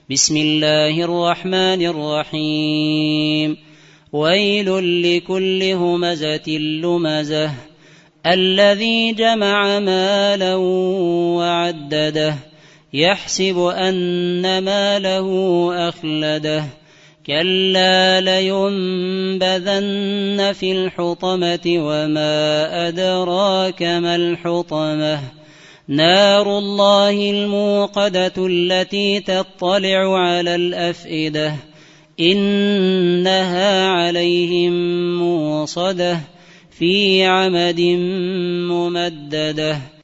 بسم الله الرحمن الرحيم ويل لكل همزة لمزة الذي جمع مالا وعدده يحسب أن ماله أخلده كلا لينبذن في الحطمة وما أدراك ما الحطمة نار الله الموقدة التي تطلع على الأفئدة إنها عليهم موصدة في عمد ممددة.